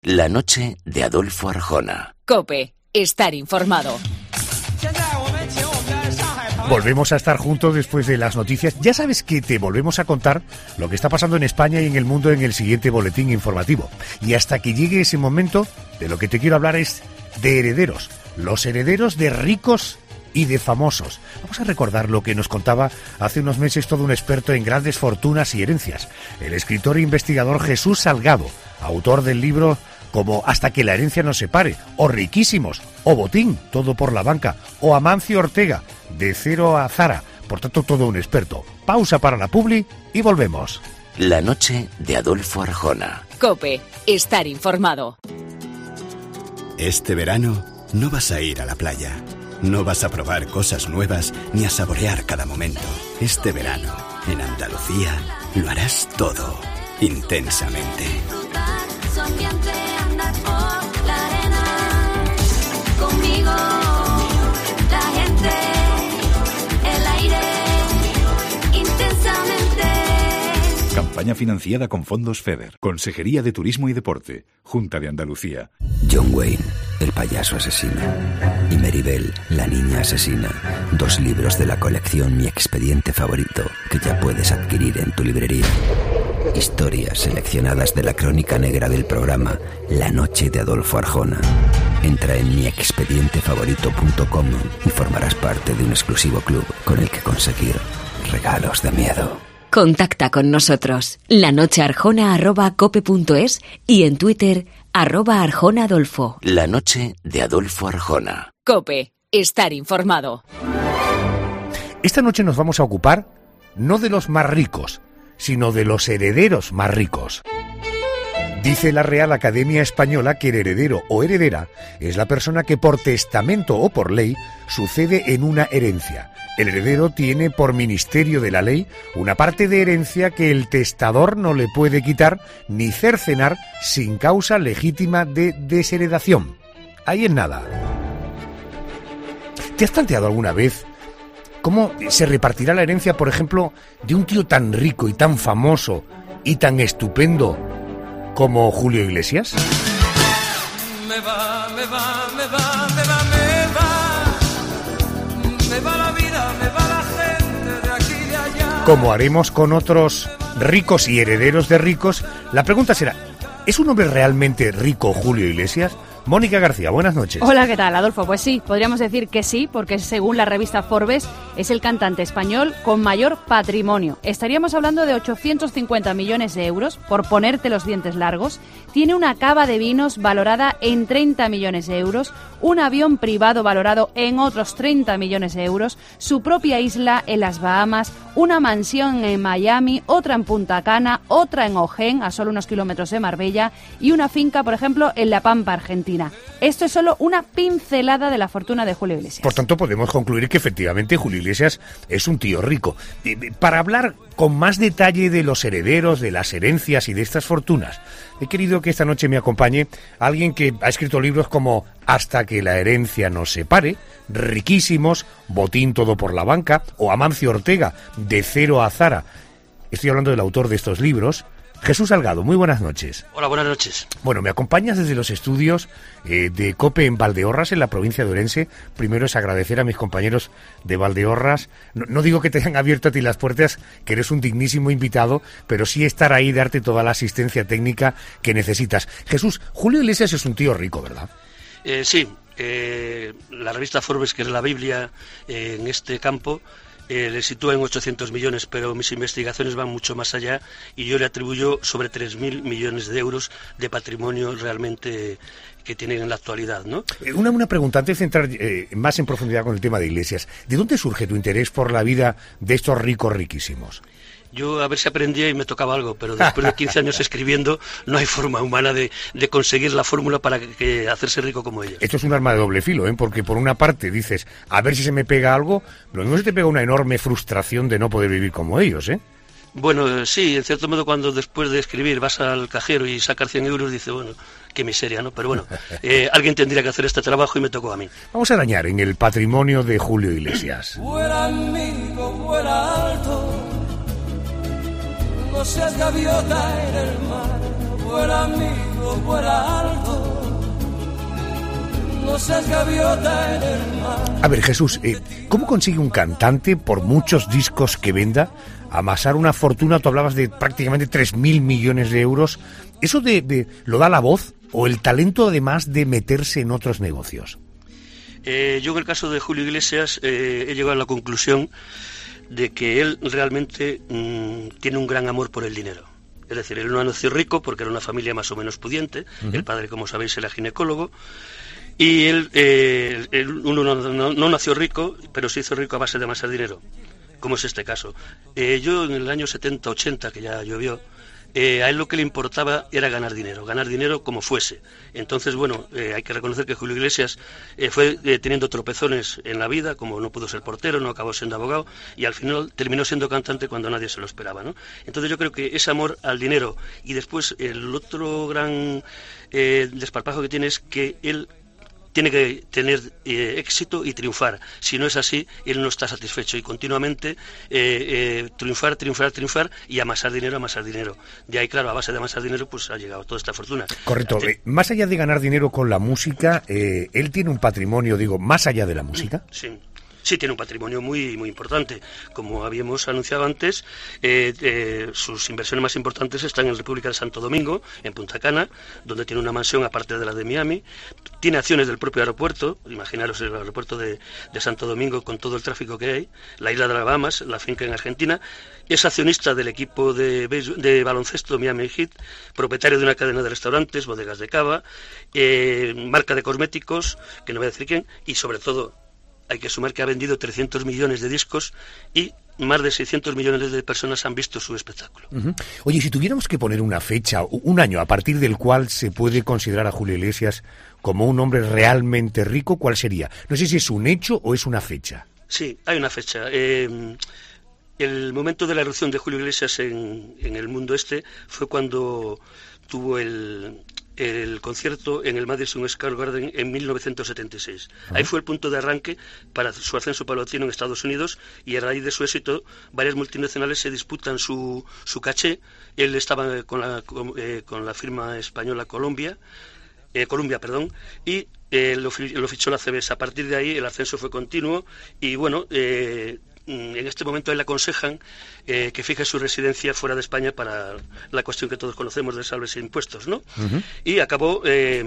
La noche de Adolfo Arjona. COPE. Estar informado. Volvemos a estar juntos después de las noticias. Ya sabes que te volvemos a contar lo que está pasando en España y en el mundo en el siguiente boletín informativo. Y hasta que llegue ese momento, de lo que te quiero hablar es de herederos. Los herederos de ricos y de famosos. Vamos a recordar lo que nos contaba hace unos meses todo un experto en grandes fortunas y herencias. El escritor e investigador Jesús Salgado, autor del libro como Hasta que la herencia nos separe, o Riquísimos, o Botín, todo por la banca, o Amancio Ortega, de Cero a Zara. Por tanto, todo un experto. Pausa para la publi y volvemos. La noche de Adolfo Arjona. COPE. Estar informado. Este verano no vas a ir a la playa. No vas a probar cosas nuevas ni a saborear cada momento. Este verano, en Andalucía, lo harás todo intensamente. Soñante andar por la arena, conmigo, la gente, el aire, intensamente. Campaña financiada con fondos FEDER, Consejería de Turismo y Deporte, Junta de Andalucía. John Wayne, el payaso asesino, y Maribel, la niña asesina. 2 libros de la colección Mi Expediente Favorito, que ya puedes adquirir en tu librería. Historias seleccionadas de la crónica negra del programa La Noche de Adolfo Arjona. Entra en miexpedientefavorito.com y formarás parte de un exclusivo club con el que conseguir regalos de miedo. Contacta con nosotros. lanochearjona@cope.es y en Twitter @arjonaadolfo. La noche de Adolfo Arjona. COPE. Estar informado. Esta noche nos vamos a ocupar no de los más ricos, sino de los herederos más ricos. Dice la Real Academia Española que el heredero o heredera es la persona que por testamento o por ley sucede en una herencia. El heredero tiene por ministerio de la ley una parte de herencia que el testador no le puede quitar ni cercenar sin causa legítima de desheredación. Ahí en nada. ¿Te has planteado alguna vez cómo se repartirá la herencia, por ejemplo, de un tío tan rico y tan famoso y tan estupendo como Julio Iglesias? Me va la vida, me va la gente de aquí y de allá. Como haremos con otros ricos y herederos de ricos, la pregunta será, ¿es un hombre realmente rico Julio Iglesias? Mónica García, buenas noches. Hola, ¿qué tal, Adolfo? Pues sí, podríamos decir que sí, porque según la revista Forbes es el cantante español con mayor patrimonio. Estaríamos hablando de 850 millones de euros, por ponerte los dientes largos. Tiene una cava de vinos valorada en 30 millones de euros, un avión privado valorado en otros 30 millones de euros, su propia isla en las Bahamas, una mansión en Miami, otra en Punta Cana, otra en Ojén, a solo unos kilómetros de Marbella, y una finca, por ejemplo, en La Pampa, Argentina. Esto es solo una pincelada de la fortuna de Julio Iglesias. Por tanto, podemos concluir que efectivamente Julio Iglesias es un tío rico. Para hablar con más detalle de los herederos, de las herencias y de estas fortunas, he querido que esta noche me acompañe alguien que ha escrito libros como Hasta que la herencia nos separe, Riquísimos, Botín todo por la banca, o Amancio Ortega, de Cero a Zara. Estoy hablando del autor de estos libros, Jesús Salgado. Muy buenas noches. Hola, buenas noches. Bueno, me acompañas desde los estudios de COPE en Valdeorras, en la provincia de Orense. Primero es agradecer a mis compañeros de Valdeorras. No digo que te hayan abierto a ti las puertas, que eres un dignísimo invitado, pero sí estar ahí, darte toda la asistencia técnica que necesitas. Jesús, Julio Iglesias es un tío rico, ¿verdad? Sí. La revista Forbes, que es la Biblia en este campo, le sitúa en 800 millones, pero mis investigaciones van mucho más allá y yo le atribuyo sobre 3.000 millones de euros de patrimonio realmente que tienen en la actualidad, ¿no? Una pregunta, antes de entrar más en profundidad con el tema de Iglesias. ¿De dónde surge tu interés por la vida de estos ricos riquísimos? Yo a ver si aprendía y me tocaba algo, pero después de 15 años escribiendo no hay forma humana de conseguir la fórmula para hacerse rico como ellos. Esto es un arma de doble filo, porque por una parte dices, a ver si se me pega algo, pero no se te pega una enorme frustración de no poder vivir como ellos, ¿eh? Bueno, sí, en cierto modo cuando después de escribir vas al cajero y sacas 100 euros, dices, bueno, qué miseria, ¿no? Pero bueno, alguien tendría que hacer este trabajo y me tocó a mí. Vamos a dañar en el patrimonio de Julio Iglesias. Vuela amigo, vuela alto, no seas gaviota en el mar, vuela amigo, vuela alto. seas gaviota en el mar. A ver, Jesús, ¿cómo consigue un cantante, por muchos discos que venda, amasar una fortuna? Tú hablabas de prácticamente 3.000 millones de euros. ¿Eso lo da la voz o el talento, además de meterse en otros negocios? Yo en el caso de Julio Iglesias he llegado a la conclusión de que él realmente tiene un gran amor por el dinero. Es decir, él no nació rico porque era una familia más o menos pudiente. El padre, como sabéis, era ginecólogo. Y él no nació rico, pero se hizo rico a base de amasar dinero, como es este caso. Yo en el año 70-80, que ya llovió, a él lo que le importaba era ganar dinero como fuese. Entonces, bueno, hay que reconocer que Julio Iglesias fue teniendo tropezones en la vida, como no pudo ser portero, no acabó siendo abogado, y al final terminó siendo cantante cuando nadie se lo esperaba, ¿no? Entonces yo creo que ese amor al dinero, y después el otro gran desparpajo que tiene es que él tiene que tener éxito y triunfar. Si no es así, él no está satisfecho y continuamente triunfar y amasar dinero. De ahí, claro, a base de amasar dinero, pues ha llegado toda esta fortuna. Correcto. Más allá de ganar dinero con la música, él tiene un patrimonio, más allá de la música. Sí, tiene un patrimonio muy muy importante. Como habíamos anunciado antes, sus inversiones más importantes están en República de Santo Domingo, en Punta Cana, donde tiene una mansión aparte de la de Miami. Tiene acciones del propio aeropuerto, imaginaros el aeropuerto de Santo Domingo con todo el tráfico que hay, la isla de las Bahamas, la finca en Argentina. Es accionista del equipo de baloncesto Miami Heat, propietario de una cadena de restaurantes, bodegas de cava, marca de cosméticos, que no voy a decir quién, y sobre todo hay que sumar que ha vendido 300 millones de discos y más de 600 millones de personas han visto su espectáculo. Oye, si tuviéramos que poner una fecha, un año a partir del cual se puede considerar a Julio Iglesias como un hombre realmente rico, ¿cuál sería? No sé si es un hecho o es una fecha. Sí, hay una fecha. El momento de la erupción de Julio Iglesias en el mundo fue cuando tuvo el concierto en el Madison Square Garden en 1976. Ahí fue el punto de arranque para su ascenso paulatino en Estados Unidos, y a raíz de su éxito varias multinacionales se disputan su caché. Él estaba con la firma española Columbia, y lo fichó la CBS. A partir de ahí el ascenso fue continuo y bueno, en este momento le aconsejan que fije su residencia fuera de España para la cuestión que todos conocemos de salves e impuestos, ¿no? Y acabó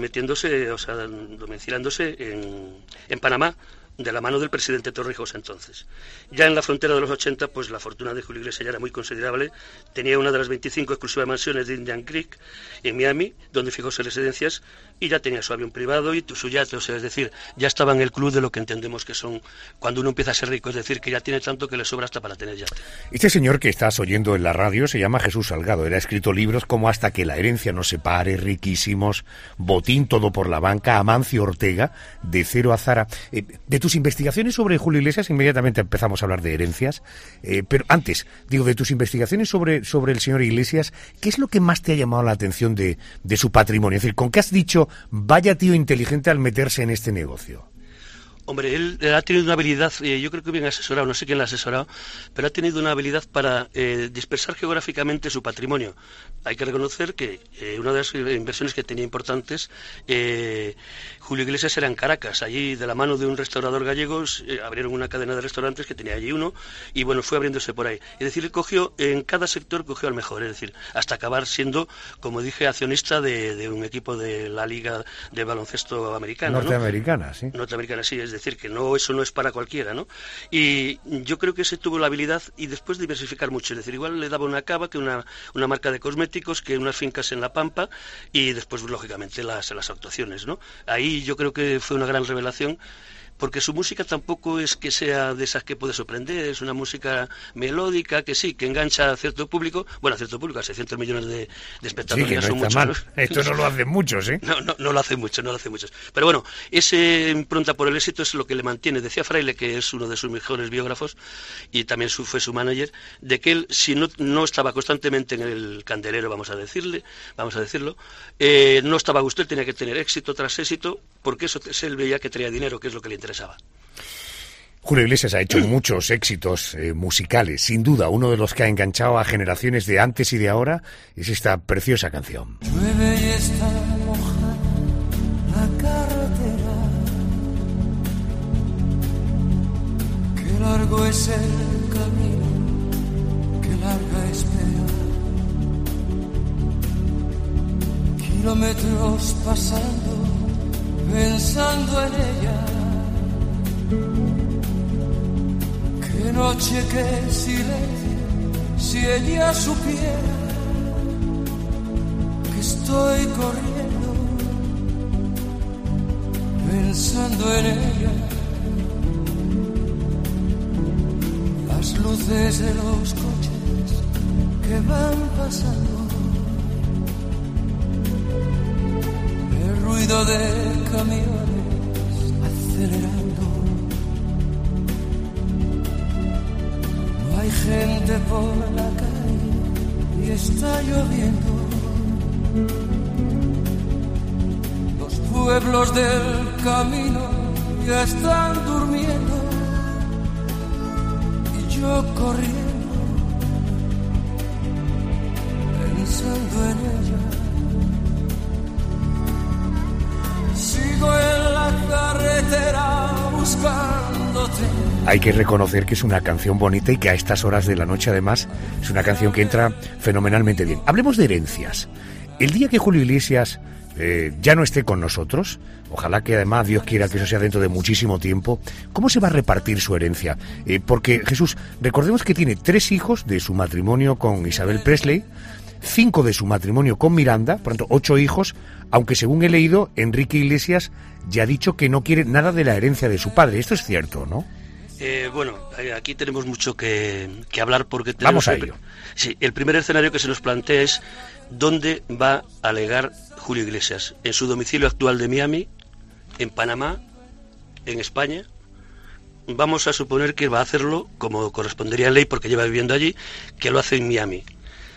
domicilándose en Panamá, de la mano del presidente Torrijos entonces. Ya en la frontera de los 80, pues la fortuna de Julio Iglesias ya era muy considerable. Tenía una de las 25 exclusivas mansiones de Indian Creek en Miami, donde fijó sus residencias, y ya tenía su avión privado y su yate, es decir, ya estaba en el club de lo que entendemos que son cuando uno empieza a ser rico, es decir, que ya tiene tanto que le sobra hasta para tener yate. Este señor que estás oyendo en la radio se llama Jesús Salgado. Él ha escrito libros como Hasta que la herencia nos separe, Riquísimos, Botín, Todo por la banca, Amancio Ortega, De cero a Zara. De tus investigaciones sobre Julio Iglesias, inmediatamente empezamos a hablar de herencias, pero antes, de tus investigaciones sobre el señor Iglesias, ¿qué es lo que más te ha llamado la atención de su patrimonio? Es decir, ¿con qué has dicho, vaya tío inteligente al meterse en este negocio? Hombre, él ha tenido una habilidad, yo creo que bien asesorado, no sé quién la ha asesorado, pero ha tenido una habilidad para dispersar geográficamente su patrimonio. Hay que reconocer que una de las inversiones que tenía importantes, Julio Iglesias, era en Caracas. Allí, de la mano de un restaurador gallego, abrieron una cadena de restaurantes que tenía allí uno, y bueno, fue abriéndose por ahí. Es decir, él en cada sector cogió al mejor, es decir, hasta acabar siendo, como dije, accionista de un equipo de la Liga de Baloncesto Americana. Norteamericana, ¿no? Sí. Norteamericana, sí, es decir, que eso no es para cualquiera, ¿no? Y yo creo que ese tuvo la habilidad y después diversificar mucho, es decir, igual le daba una cava, que una marca de cosméticos, que unas fincas en La Pampa, y después, lógicamente, las actuaciones, ¿no? Ahí yo creo que fue una gran revelación, porque su música tampoco es que sea de esas que puede sorprender, es una música melódica que sí, que engancha a cierto público, a 600 millones de espectadores. Sí, que no son muchos, mal. Esto no lo hacen muchos, ¿eh? No lo hacen muchos. Pero bueno, ese impronta por el éxito es lo que le mantiene. Decía Fraile, que es uno de sus mejores biógrafos, y también fue su manager, de que él, si no estaba constantemente en el candelero, vamos a decirlo, no estaba a gusto, él tenía que tener éxito tras éxito, porque eso él veía que traía dinero, que es lo que le interesaba. Julio Iglesias ha hecho muchos éxitos musicales. Sin duda, uno de los que ha enganchado a generaciones de antes y de ahora es esta preciosa canción. Llueve y está mojada la carretera, es el camino que larga espera. Kilómetros pasando, pensando en ella. Qué noche, qué silencio, si ella supiera que estoy corriendo, pensando en ella. Las luces de los coches que van pasando, el ruido de camiones acelerando. No hay gente por la calle y está lloviendo. Los pueblos del camino ya están durmiendo. Yo corriendo, pensando en ella. Sigo en la carretera buscándote. Hay que reconocer que es una canción bonita y que a estas horas de la noche, además, es una canción que entra fenomenalmente bien. Hablemos de herencias. El día que Julio Iglesias ya no esté con nosotros, ojalá que además Dios quiera que eso sea dentro de muchísimo tiempo, ¿cómo se va a repartir su herencia? Porque Jesús, recordemos que tiene 3 hijos de su matrimonio con Isabel Presley, 5 de su matrimonio con Miranda, por tanto 8 hijos, aunque según he leído, Enrique Iglesias ya ha dicho que no quiere nada de la herencia de su padre. Esto es cierto, ¿no? Bueno, aquí tenemos mucho que hablar porque vamos a ello. Sí, el primer escenario que se nos plantea es dónde va a legar Julio Iglesias, en su domicilio actual de Miami, en Panamá, en España. Vamos a suponer que va a hacerlo como correspondería en ley porque lleva viviendo allí, que lo hace en Miami.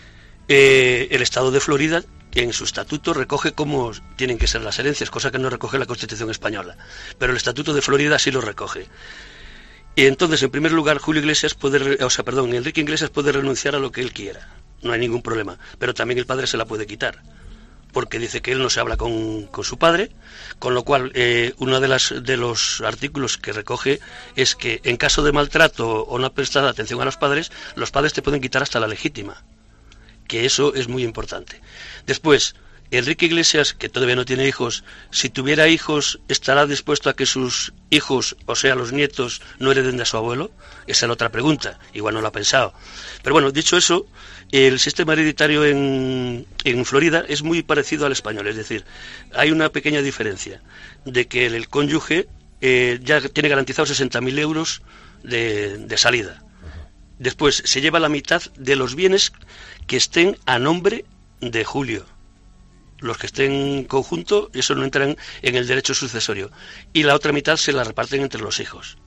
El estado de Florida, en su estatuto, recoge cómo tienen que ser las herencias, cosa que no recoge la Constitución española, pero el estatuto de Florida sí lo recoge. Y entonces, en primer lugar, Enrique Iglesias puede renunciar a lo que él quiera, no hay ningún problema, pero también el padre se la puede quitar, porque dice que él no se habla con su padre, con lo cual uno de los artículos que recoge es que en caso de maltrato o no prestada atención a los padres te pueden quitar hasta la legítima, que eso es muy importante. Después, Enrique Iglesias, que todavía no tiene hijos, si tuviera hijos, ¿estará dispuesto a que sus hijos, o sea, los nietos, no hereden de su abuelo? Esa es la otra pregunta, igual no lo ha pensado. Pero bueno, dicho eso, el sistema hereditario en Florida es muy parecido al español, es decir, hay una pequeña diferencia, de que el cónyuge ya tiene garantizados 60.000 euros de salida. Después, se lleva la mitad de los bienes que estén a nombre de Julio. Los que estén en conjunto, eso no entran en el derecho sucesorio. Y la otra mitad se la reparten entre los hijos.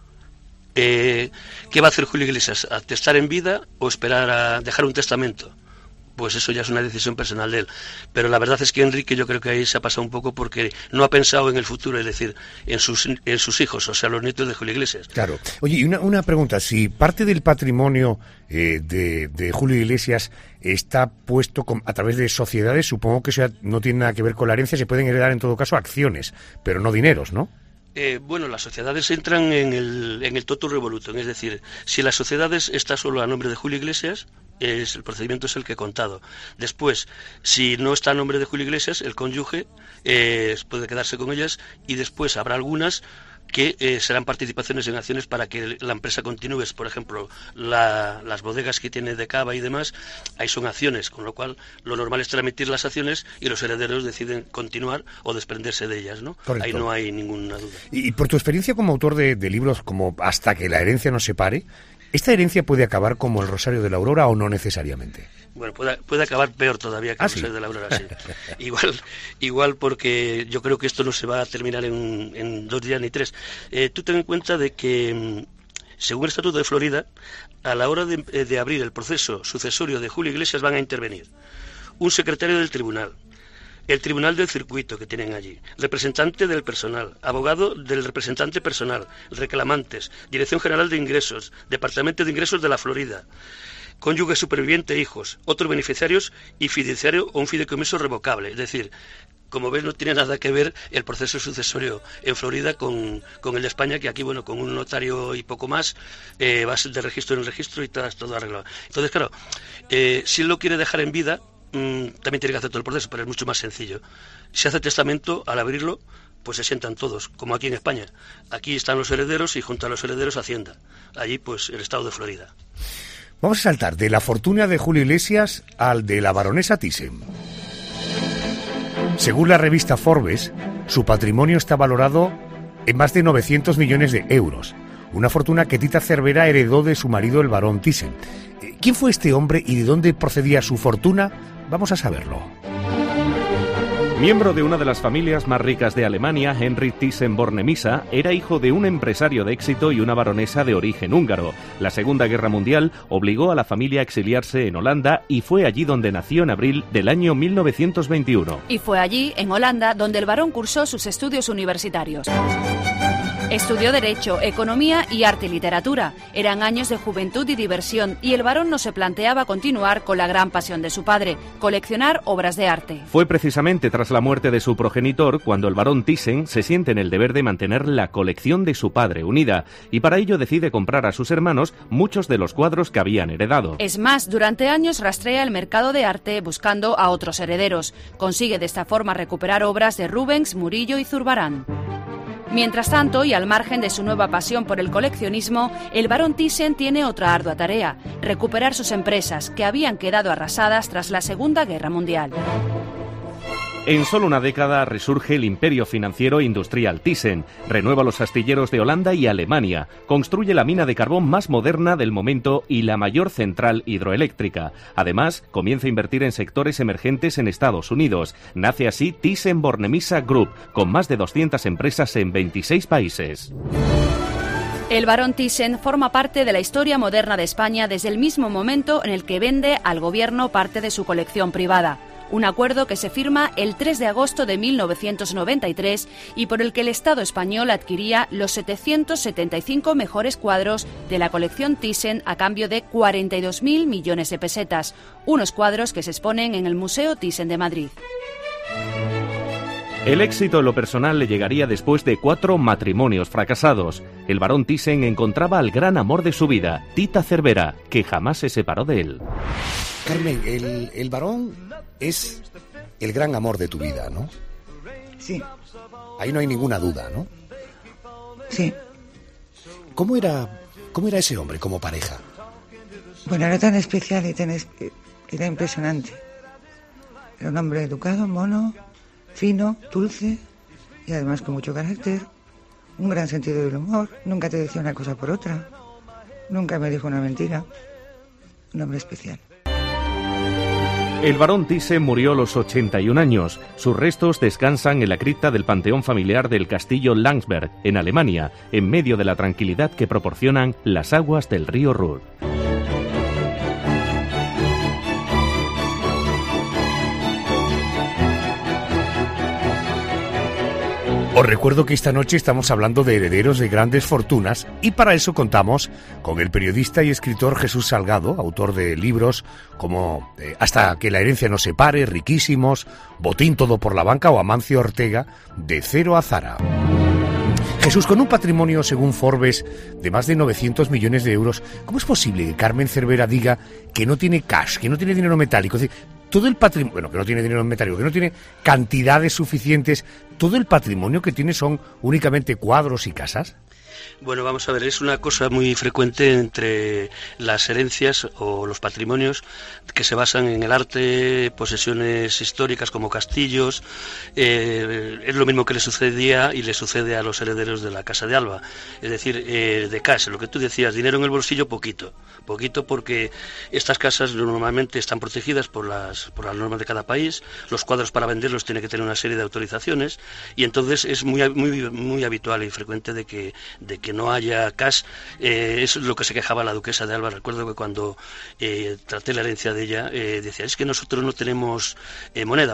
¿Qué va a hacer Julio Iglesias? ¿Atestar en vida o esperar a dejar un testamento? Pues eso ya es una decisión personal de él. Pero la verdad es que Enrique, yo creo que ahí se ha pasado un poco porque no ha pensado en el futuro, es decir, en sus hijos, o sea, los nietos de Julio Iglesias. Claro. Oye, y una pregunta, si parte del patrimonio de Julio Iglesias está puesto a través de sociedades, supongo que eso ya no tiene nada que ver con la herencia, se pueden heredar en todo caso acciones, pero no dineros, ¿no? Bueno, las sociedades entran en el totum revolutum, es decir, si las sociedades está solo a nombre de Julio Iglesias, el procedimiento es el que he contado. Después, si no está a nombre de Julio Iglesias, el cónyuge puede quedarse con ellas y después habrá algunas que serán participaciones en acciones para que la empresa continúe. Por ejemplo, las bodegas que tiene de cava y demás, ahí son acciones, con lo cual lo normal es transmitir las acciones y los herederos deciden continuar o desprenderse de ellas, ¿no? Correcto. Ahí no hay ninguna duda. Y por tu experiencia como autor de libros como Hasta que la herencia nos separe, ¿esta herencia puede acabar como el Rosario de la Aurora o no necesariamente? Bueno, puede acabar peor todavía que el Rosario de la Aurora, sí. Igual porque yo creo que esto no se va a terminar en 2 días ni 3. Tú ten en cuenta de que, según el Estatuto de Florida, a la hora de abrir el proceso sucesorio de Julio Iglesias van a intervenir un secretario del tribunal, el tribunal del circuito que tienen allí, representante del personal, abogado del representante personal, reclamantes, Dirección General de Ingresos, Departamento de Ingresos de la Florida, cónyuge superviviente, hijos, otros beneficiarios y fiduciario o un fideicomiso revocable. Es decir, como ves, no tiene nada que ver el proceso sucesorio en Florida con el de España, que aquí, bueno, con un notario y poco más, vas de registro en registro y todo arreglado. Entonces, claro, si él lo quiere dejar en vida, también tiene que hacer todo el proceso, pero es mucho más sencillo. Si hace testamento, al abrirlo, pues se sientan todos, como aquí en España. Aquí están los herederos y junto a los herederos Hacienda. Allí, pues, el estado de Florida. Vamos a saltar de la fortuna de Julio Iglesias al de la baronesa Thyssen. Según la revista Forbes, su patrimonio está valorado en más de 900 millones de euros. Una fortuna que Tita Cervera heredó de su marido, el barón Thyssen. ¿Quién fue este hombre y de dónde procedía su fortuna? Vamos a saberlo. Miembro de una de las familias más ricas de Alemania, Henry Thyssen-Bornemisza era hijo de un empresario de éxito y una baronesa de origen húngaro. La Segunda Guerra Mundial obligó a la familia a exiliarse en Holanda y fue allí donde nació en abril del año 1921. Y fue allí, en Holanda, donde el barón cursó sus estudios universitarios. Estudió Derecho, Economía y Arte y Literatura. Eran años de juventud y diversión y el barón no se planteaba continuar con la gran pasión de su padre, coleccionar obras de arte. Fue precisamente tras la muerte de su progenitor cuando el barón Thyssen se siente en el deber de mantener la colección de su padre unida y para ello decide comprar a sus hermanos muchos de los cuadros que habían heredado. Es más, durante años rastrea el mercado de arte buscando a otros herederos. Consigue de esta forma recuperar obras de Rubens, Murillo y Zurbarán. Mientras tanto, y al margen de su nueva pasión por el coleccionismo, el barón Thyssen tiene otra ardua tarea: recuperar sus empresas, que habían quedado arrasadas tras la Segunda Guerra Mundial. En solo una década resurge el imperio financiero e industrial Thyssen, renueva los astilleros de Holanda y Alemania, construye la mina de carbón más moderna del momento y la mayor central hidroeléctrica. Además, comienza a invertir en sectores emergentes en Estados Unidos. Nace así Thyssen-Bornemisza Group, con más de 200 empresas en 26 países. El barón Thyssen forma parte de la historia moderna de España desde el mismo momento en el que vende al gobierno parte de su colección privada. Un acuerdo que se firma el 3 de agosto de 1993 y por el que el Estado español adquiría los 775 mejores cuadros de la colección Thyssen a cambio de 42.000 millones de pesetas, unos cuadros que se exponen en el Museo Thyssen de Madrid. El éxito en lo personal le llegaría después de 4 matrimonios fracasados. El barón Thyssen encontraba al gran amor de su vida, Tita Cervera, que jamás se separó de él. Carmen, el barón es el gran amor de tu vida, ¿no? Sí. Ahí no hay ninguna duda, ¿no? Sí. ¿Cómo era ese hombre como pareja? Bueno, era tan especial y era impresionante. Era un hombre educado, mono, fino, dulce y además con mucho carácter, un gran sentido del humor. Nunca te decía una cosa por otra, nunca me dijo una mentira. Un hombre especial. El barón Thyssen murió a los 81 años. Sus restos descansan en la cripta del panteón familiar del castillo Landsberg, en Alemania, en medio de la tranquilidad que proporcionan las aguas del río Ruhr. Os recuerdo que esta noche estamos hablando de herederos de grandes fortunas y para eso contamos con el periodista y escritor Jesús Salgado, autor de libros como Hasta que la herencia nos separe, Riquísimos, Botín todo por la banca o Amancio Ortega, De cero a Zara. Jesús, con un patrimonio, según Forbes, de más de 900 millones de euros, ¿cómo es posible que Carmen Cervera diga que no tiene cash, que no tiene dinero metálico? Es decir, todo el patrimonio, bueno, que no tiene dinero metálico, que no tiene cantidades suficientes, todo el patrimonio que tiene son únicamente cuadros y casas. Bueno, vamos a ver, es una cosa muy frecuente entre las herencias o los patrimonios que se basan en el arte, posesiones históricas como castillos. Es lo mismo que le sucedía y le sucede a los herederos de la Casa de Alba. Es decir, de casa, lo que tú decías, dinero en el bolsillo, poquito porque estas casas normalmente están protegidas por las normas de cada país. Los cuadros para venderlos tienen que tener una serie de autorizaciones y entonces es muy habitual y frecuente de que no haya cash. Es lo que se quejaba la duquesa de Alba. Recuerdo que cuando traté la herencia de ella decía, es que nosotros no tenemos moneda.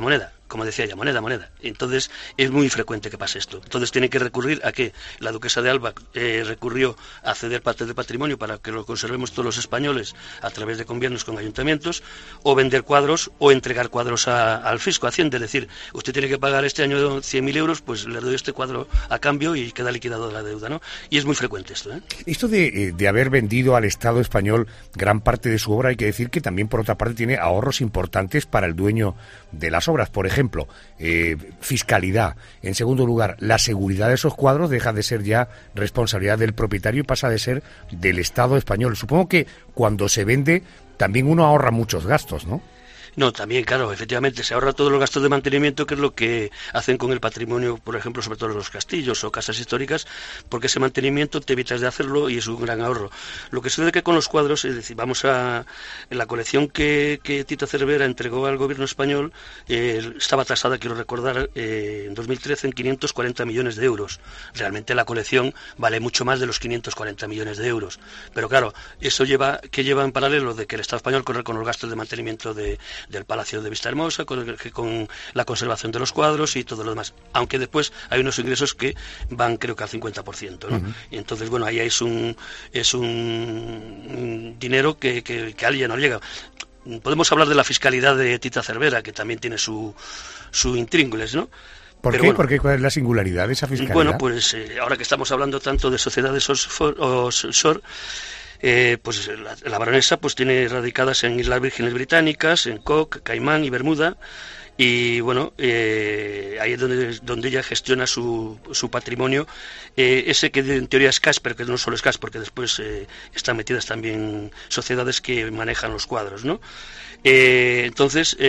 como decía ella, moneda. Entonces es muy frecuente que pase esto. Entonces tiene que recurrir a que la duquesa de Alba recurrió a ceder parte del patrimonio para que lo conservemos todos los españoles a través de gobiernos con ayuntamientos, o vender cuadros o entregar cuadros al fisco, a Hacienda, es decir, usted tiene que pagar este año 100.000 euros, pues le doy este cuadro a cambio y queda liquidado la deuda, ¿no? Y es muy frecuente esto, ¿eh? Esto de haber vendido al Estado español gran parte de su obra, hay que decir que también por otra parte tiene ahorros importantes para el dueño de las obras. Por ejemplo, fiscalidad. En segundo lugar, la seguridad de esos cuadros deja de ser ya responsabilidad del propietario y pasa de ser del Estado español. Supongo que cuando se vende también uno ahorra muchos gastos, ¿no? No, también, claro, efectivamente, se ahorra todos los gastos de mantenimiento, que es lo que hacen con el patrimonio, por ejemplo, sobre todo los castillos o casas históricas, porque ese mantenimiento te evitas de hacerlo y es un gran ahorro. Lo que sucede que con los cuadros, es decir, en la colección que Tita Cervera entregó al gobierno español, estaba tasada, quiero recordar, en 2013 en 540 millones de euros. Realmente la colección vale mucho más de los 540 millones de euros. Pero claro, eso lleva en paralelo de que el Estado español corre con los gastos de mantenimiento del Palacio de Vistahermosa, con la conservación de los cuadros y todo lo demás, aunque después hay unos ingresos que van, creo que al 50%, ¿no? Uh-huh. Y entonces, bueno, ahí es un dinero que a alguien no llega. Podemos hablar de la fiscalidad de Tita Cervera, que también tiene su intríngulis, ¿no? ¿Por qué? Bueno, ¿por qué? ¿Cuál es la singularidad de esa fiscalidad? Bueno, pues ahora que estamos hablando tanto de sociedades offshore, pues la baronesa pues tiene radicadas en Islas Vírgenes Británicas, en Cook, Caimán y Bermuda, y bueno, ahí es donde ella gestiona su patrimonio, ese que en teoría es cash, pero que no solo es cash, porque después están metidas también sociedades que manejan los cuadros, ¿no? Entonces,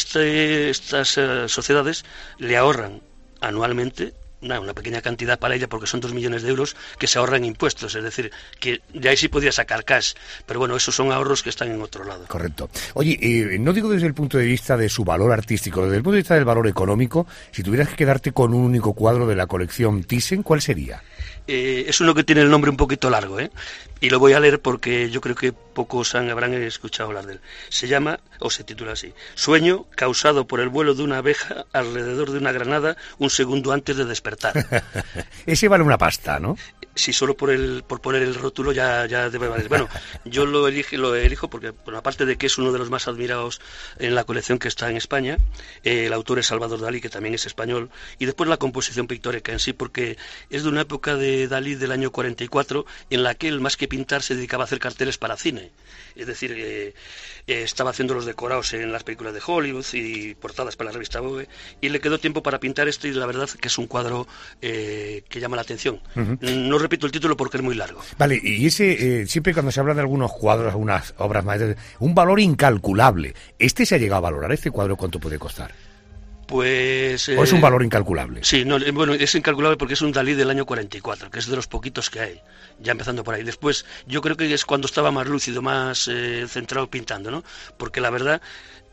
estas sociedades le ahorran anualmente una pequeña cantidad para ella, porque son 2 millones de euros que se ahorran en impuestos, es decir, que de ahí sí podría sacar cash, pero bueno, esos son ahorros que están en otro lado. Correcto. Oye, no digo desde el punto de vista de su valor artístico, desde el punto de vista del valor económico, si tuvieras que quedarte con un único cuadro de la colección Thyssen, ¿cuál sería? Es uno que tiene el nombre un poquito largo, y lo voy a leer porque yo creo que pocos habrán escuchado hablar de él. Se llama, o se titula así: Sueño causado por el vuelo de una abeja alrededor de una granada un segundo antes de despertar. Ese vale una pasta, ¿no? Sí, solo por poner el rótulo ya debe valer. Bueno, yo lo elijo porque, bueno, aparte de que es uno de los más admirados en la colección que está en España, el autor es Salvador Dalí, que también es español, y después la composición pictórica en sí, porque es de una época de Dalí del año 44, en la que él, más que pintar, se dedicaba a hacer carteles para cine. Es decir, estaba haciendo los decorados en las películas de Hollywood y portadas para la revista Vogue, y le quedó tiempo para pintar esto, y la verdad que es un cuadro que llama la atención. Uh-huh. No repito el título porque es muy largo. Vale, y ese, siempre cuando se habla de algunos cuadros, algunas obras maestras, un valor incalculable. ¿Este se ha llegado a valorar? ¿Este cuadro cuánto puede costar? Pues... ¿O es un valor incalculable? Sí, no, bueno, es incalculable porque es un Dalí del año 44, que es de los poquitos que hay, ya empezando por ahí. Después, yo creo que es cuando estaba más lúcido, más centrado pintando, ¿no? Porque la verdad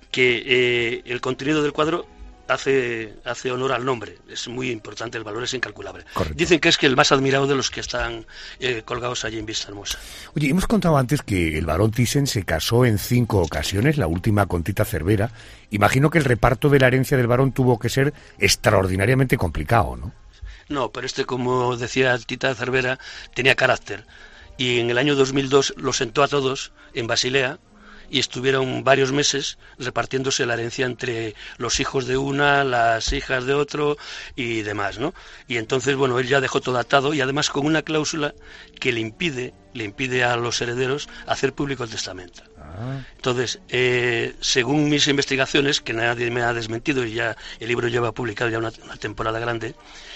que el contenido del cuadro hace honor al nombre, es muy importante, el valor es incalculable. Correcto. Dicen que es el más admirado de los que están colgados allí en Vistahermosa. Oye, hemos contado antes que el barón Thyssen se casó en 5 ocasiones, la última con Tita Cervera. Imagino que el reparto de la herencia del barón tuvo que ser extraordinariamente complicado, ¿no? No, pero como decía Tita Cervera, tenía carácter, y en el año 2002 los sentó a todos en Basilea, y estuvieron varios meses repartiéndose la herencia entre los hijos de una, las hijas de otro y demás, ¿no? Y entonces, bueno, él ya dejó todo atado, y además con una cláusula que le impide a los herederos hacer público el testamento. Entonces, según mis investigaciones, que nadie me ha desmentido, y ya el libro lleva publicado ya una temporada grande,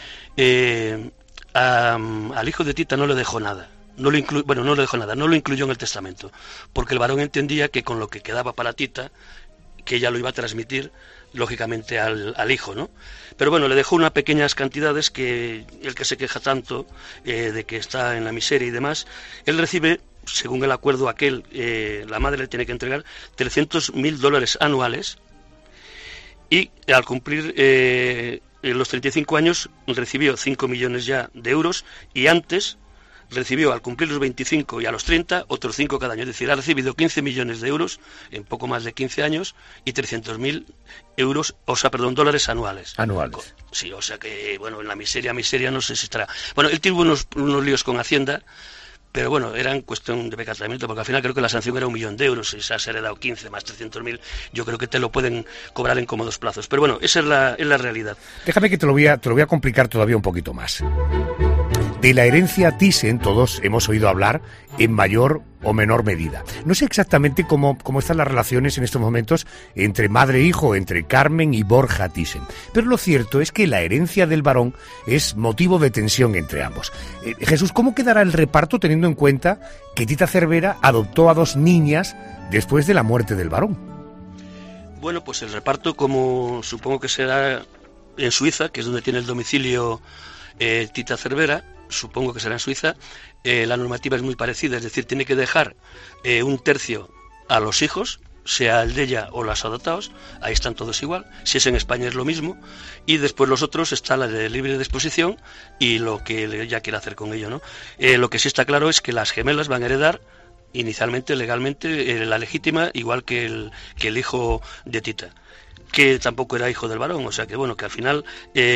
al hijo de Tita no le dejó nada. No le incluyó en el testamento, porque el varón entendía que con lo que quedaba para Tita, que ella lo iba a transmitir, lógicamente, al hijo, ¿no? Pero bueno, le dejó unas pequeñas cantidades que el que se queja tanto de que está en la miseria y demás, él recibe, según el acuerdo aquel, la madre le tiene que entregar $300,000 anuales, y al cumplir en los 35 años recibió 5 millones ya de euros, y antes recibió al cumplir los 25 y a los 30 otros 5 cada año. Es decir, ha recibido 15 millones de euros en poco más de 15 años y 300.000 dólares anuales. Sí, o sea que, bueno, en la miseria no sé si estará. Bueno, él tuvo unos líos con Hacienda, pero bueno, eran cuestión de pecatamiento, porque al final creo que la sanción era 1 millón de euros, y se ha heredado 15 más 300.000, yo creo que te lo pueden cobrar en cómodos plazos. Pero bueno, esa es la realidad. Déjame que te lo voy a complicar todavía un poquito más. De la herencia Thyssen todos hemos oído hablar en mayor o menor medida. No sé exactamente cómo están las relaciones en estos momentos entre madre e hijo, entre Carmen y Borja Thyssen. Pero lo cierto es que la herencia del varón es motivo de tensión entre ambos. Jesús, ¿cómo quedará el reparto teniendo en cuenta que Tita Cervera adoptó a 2 niñas después de la muerte del varón? Bueno, pues el reparto, como supongo que será en Suiza, que es donde tiene el domicilio Tita Cervera, supongo que será en Suiza, la normativa es muy parecida, es decir, tiene que dejar 1/3 a los hijos, sea el de ella o los adoptados, ahí están todos igual. Si es en España es lo mismo, y después los otros está la de libre disposición y lo que ella quiera hacer con ello, ¿no? Lo que sí está claro es que las gemelas van a heredar inicialmente, legalmente, la legítima, igual que el hijo de Tita, que tampoco era hijo del varón, o sea que bueno, que al final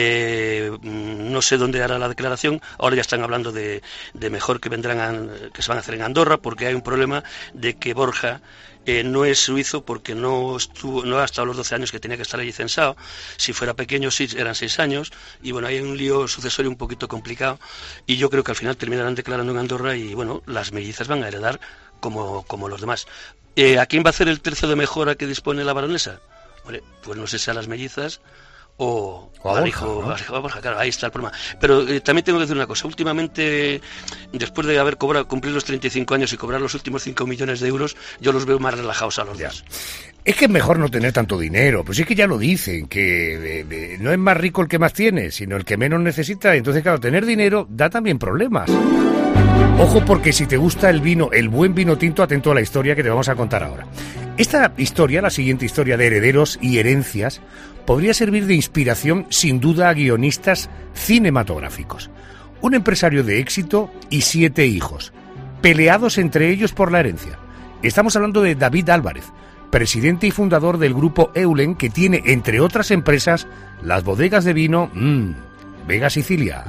no sé dónde hará la declaración. Ahora ya están hablando de mejor que que se van a hacer en Andorra, porque hay un problema de que Borja no es suizo porque no ha estado los 12 años que tenía que estar allí censado. Si fuera pequeño sí eran 6 años, y bueno, hay un lío sucesorio un poquito complicado, y yo creo que al final terminarán declarando en Andorra, y bueno, las mellizas van a heredar como los demás. ¿A quién va a hacer el tercio de mejora que dispone la baronesa? Pues no sé si a las mellizas o al hijo, ¿no? A Borja, claro, ahí está el problema. Pero también tengo que decir una cosa. Últimamente, después de haber cumplir los 35 años y cobrar los últimos 5 millones de euros, yo los veo más relajados a los dos. Es que es mejor no tener tanto dinero. Pues es que ya lo dicen, que no es más rico el que más tiene, sino el que menos necesita. Entonces, claro, tener dinero da también problemas. Ojo, porque si te gusta el vino, el buen vino tinto, atento a la historia que te vamos a contar ahora. Esta historia, la siguiente historia de herederos y herencias, podría servir de inspiración sin duda a guionistas cinematográficos. Un empresario de éxito y 7 hijos, peleados entre ellos por la herencia. Estamos hablando de David Álvarez, presidente y fundador del grupo Eulen, que tiene, entre otras empresas, las bodegas de vino Vega Sicilia.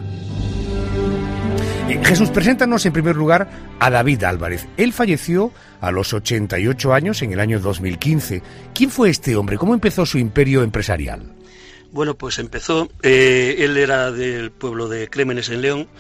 Jesús, preséntanos en primer lugar a David Álvarez. Él falleció a los 88 años en el año 2015. ¿Quién fue este hombre? ¿Cómo empezó su imperio empresarial? Bueno, pues empezó, él era del pueblo de Crémenes en León.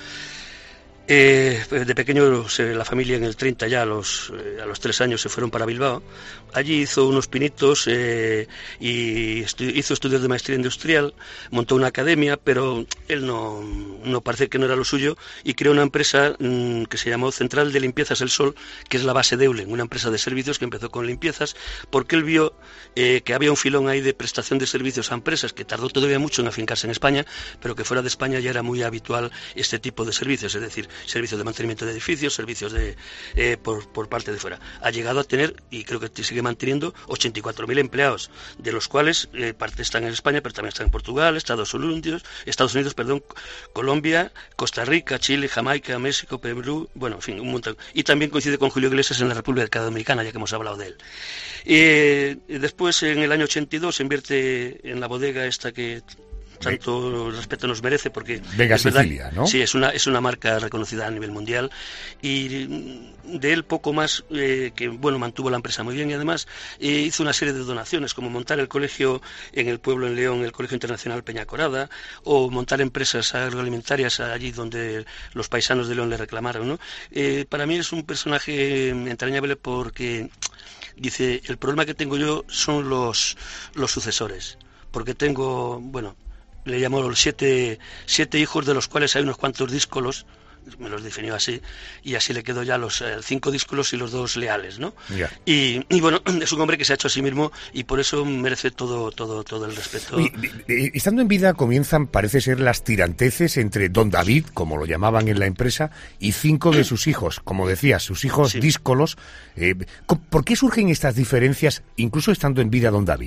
De pequeño la familia en el 30 ya a los 3 años se fueron para Bilbao. Allí hizo unos pinitos y hizo estudios de maestría industrial, montó una academia, pero él no parece que no era lo suyo, y creó una empresa que se llamó Central de Limpiezas El Sol, que es la base de Eulen, una empresa de servicios que empezó con limpiezas, porque él vio que había un filón ahí de prestación de servicios a empresas, que tardó todavía mucho en afincarse en España, pero que fuera de España ya era muy habitual este tipo de servicios, es decir, servicios de mantenimiento de edificios, servicios por parte de fuera. Ha llegado a tener, y creo que sigue manteniendo, 84.000 empleados, de los cuales parte están en España, pero también están en Portugal, Estados Unidos, Colombia, Costa Rica, Chile, Jamaica, México, Perú, bueno, en fin, un montón. Y también coincide con Julio Iglesias en la República Dominicana, ya que hemos hablado de él. Después, en el año 82, se invierte en la bodega esta que tanto respeto nos merece, porque Vega es verdad, Sicilia, ¿no? Sí, es una marca reconocida a nivel mundial, y de él poco más, que bueno, mantuvo la empresa muy bien, y además hizo una serie de donaciones, como montar el colegio en el pueblo en León, el Colegio Internacional Peña Corada, o montar empresas agroalimentarias allí donde los paisanos de León le reclamaron, ¿no? Para mí es un personaje entrañable, porque dice, el problema que tengo yo son los sucesores, porque tengo, bueno, le llamó los siete hijos, de los cuales hay unos cuantos díscolos, me los definió así, y así le quedó ya los 5 díscolos y los 2 leales, ¿no? Yeah. Y bueno, es un hombre que se ha hecho a sí mismo, y por eso merece todo el respeto. Estando en vida comienzan, parece ser, las tiranteces entre don David, como lo llamaban en la empresa, y 5 de sus hijos, como decías, sus hijos díscolos. ¿Por qué surgen estas diferencias, incluso estando en vida don David?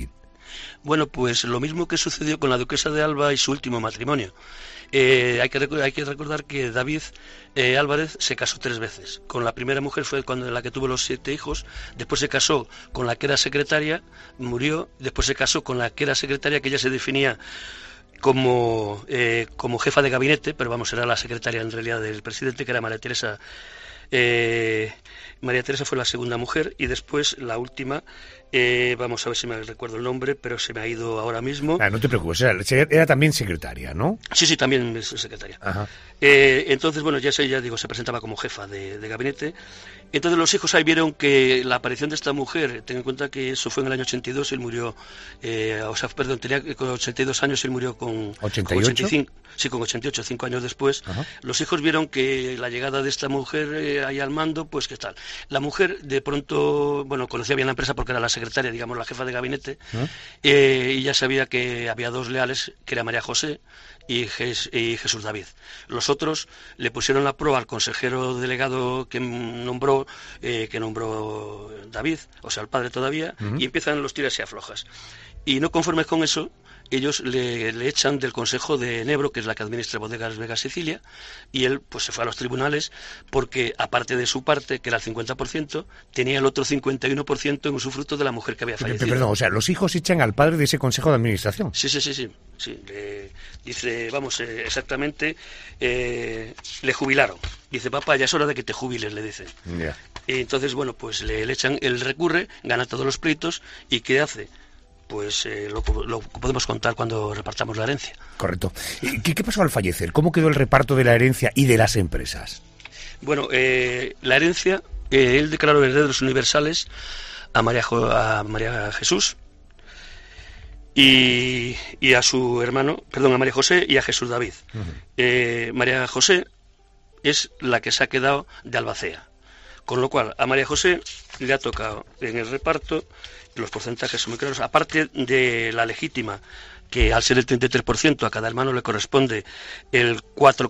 Bueno, pues lo mismo que sucedió con la duquesa de Alba y su último matrimonio. Hay que recordar que David Álvarez se casó 3 veces. Con la primera mujer fue cuando la que tuvo los 7 hijos, después se casó con la que era secretaria, murió, después se casó con la que era secretaria, que ella se definía como jefa de gabinete, pero vamos, era la secretaria en realidad del presidente, que era María Teresa. María Teresa fue la segunda mujer, y después la última, vamos a ver si me recuerdo el nombre, pero se me ha ido ahora mismo. No te preocupes, era también secretaria, ¿no? Sí, también es secretaria. Ajá. Entonces, bueno, ya se presentaba como jefa de gabinete. Entonces los hijos ahí vieron que la aparición de esta mujer, ten en cuenta que eso fue en el año 82, él murió, tenía con 82 años, él murió con 85, sí, con 88, 5 años después. Ajá. Los hijos vieron que la llegada de esta mujer ahí al mando, pues qué tal. La mujer de pronto, bueno, conocía bien la empresa porque era la secretaria, digamos, la jefa de gabinete, y ya sabía que había 2 leales, que era María José y Jesús David. Los otros le pusieron la prueba al consejero delegado que nombró David, o sea, el padre todavía, y empiezan los tiras y aflojas. Y no conformes con eso, ellos le echan del Consejo de Enebro, que es la que administra Bodegas Vega Sicilia, y él pues se fue a los tribunales porque, aparte de su parte, que era el 50%, tenía el otro 51% en usufructo de la mujer que había fallecido. Perdón, o sea, los hijos echan al padre de ese Consejo de Administración. Sí. Dice, vamos, exactamente, le jubilaron. Dice, papá, ya es hora de que te jubiles, le dice. Yeah. Entonces, bueno, pues le echan, él recurre, gana todos los pleitos, ¿y qué hace? Pues lo podemos contar cuando repartamos la herencia. Correcto. ¿Qué pasó al fallecer? ¿Cómo quedó el reparto de la herencia y de las empresas? Bueno, la herencia, él declaró herederos universales a María Jesús y a su hermano, a María José y a Jesús David. María José es la que se ha quedado de albacea. Con lo cual, a María José le ha tocado en el reparto, los porcentajes son muy claros, aparte de la legítima, que al ser el 33%, a cada hermano le corresponde el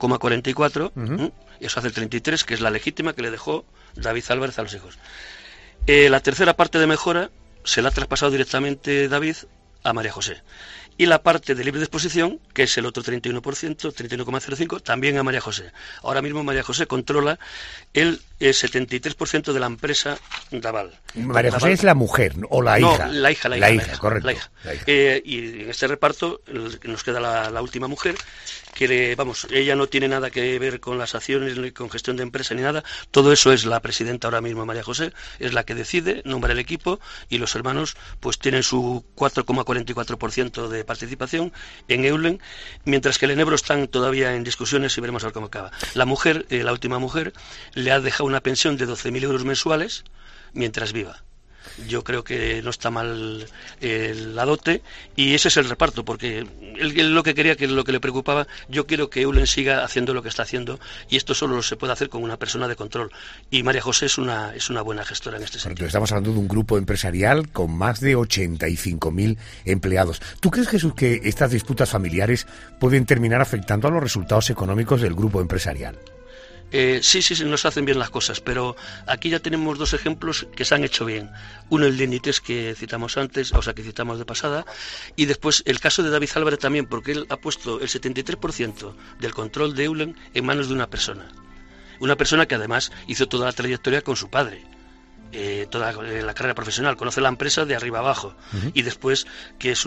4,44, eso hace el 33%, que es la legítima que le dejó David Álvarez a los hijos. La tercera parte de mejora se la ha traspasado directamente David a María José. Y la parte de libre disposición, que es el otro 31%, 31,05, también a María José. Ahora mismo María José controla el 73% de la empresa Daval. María José es la mujer o la hija. No, la hija, correcto. La hija. Y en este reparto nos queda la última mujer, que ella no tiene nada que ver con las acciones, ni con gestión de empresa, ni nada. Todo eso es la presidenta ahora mismo, María José, es la que decide, nombra el equipo, y los hermanos pues tienen su 4,44% de participación en Eulen, mientras que el Enebro están todavía en discusiones y veremos a ver cómo acaba. La mujer, la última mujer, le ha dejado una pensión de 12.000 euros mensuales mientras viva. Yo creo que no está mal la dote, y ese es el reparto, porque él lo que quería, que lo que le preocupaba, yo quiero que Eulen siga haciendo lo que está haciendo, y esto solo se puede hacer con una persona de control, y María José es una buena gestora en este sentido. Estamos hablando de un grupo empresarial con más de 85.000 empleados. ¿Tú crees, Jesús, que estas disputas familiares pueden terminar afectando a los resultados económicos del grupo empresarial? Sí, nos hacen bien las cosas, pero aquí ya tenemos 2 ejemplos que se han hecho bien. Uno, el de Inditex, que citamos antes, que citamos de pasada, y después el caso de David Álvarez también, porque él ha puesto el 73% del control de Eulen en manos de una persona. Una persona que además hizo toda la trayectoria con su padre. Toda la carrera profesional, conoce la empresa de arriba abajo, y después que es